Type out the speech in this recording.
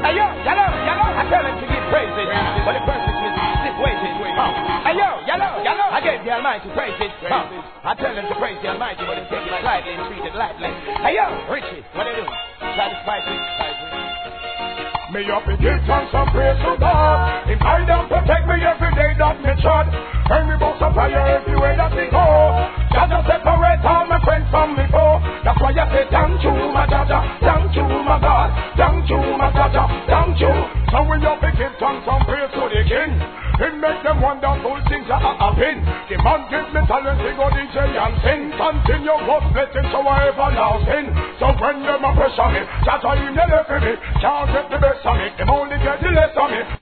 Hey yo, yellow. I tell them to give praises, but the perfect is stiff weighted. Hey yo, yellow. I gave the Almighty praises. I tell them to praise the Almighty, but they take it lightly and treat it lightly. Hey yo, Richie, what they do? Try to spice it. Me up and give thanks and praise to God. If I don't protect me every day that me trod, turn me box of fire everywhere that me go. Jaja separate all my friends from me foe. That's why I say thank you, my Jaja, thank you, my God, thank you, my Jaja, thank you. So we up and give thanks and praise to the King. It make them wonderful things that happen. The man gives me talent, he go DJ and sing. Continue God's blessing so I everlasting. So when them a pressure me, Jaja him the left of me, can't get the best of me, them only get the less of me.